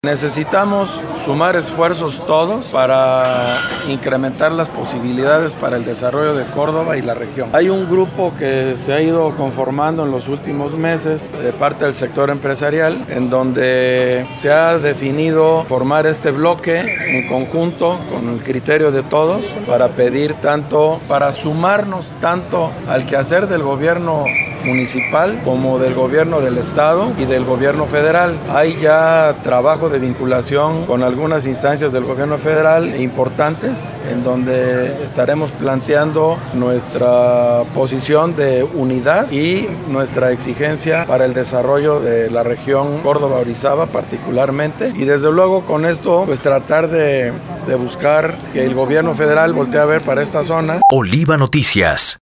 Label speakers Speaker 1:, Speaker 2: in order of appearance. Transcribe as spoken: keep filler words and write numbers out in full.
Speaker 1: Necesitamos sumar esfuerzos todos para incrementar las posibilidades para el desarrollo de Córdoba y la región. Hay un grupo que se ha ido conformando en los últimos meses de parte del sector empresarial, en donde se ha definido formar este bloque en conjunto con el criterio de todos para pedir tanto, para sumarnos tanto al quehacer del gobierno municipal como del gobierno del estado y del gobierno federal. Hay ya trabajo de vinculación con algunas instancias del gobierno federal importantes, en donde estaremos planteando nuestra posición de unidad y nuestra exigencia para el desarrollo de la región Córdoba-Orizaba particularmente, y desde luego con esto pues tratar de, de buscar que el gobierno federal voltee a ver para esta zona.
Speaker 2: Oliva Noticias.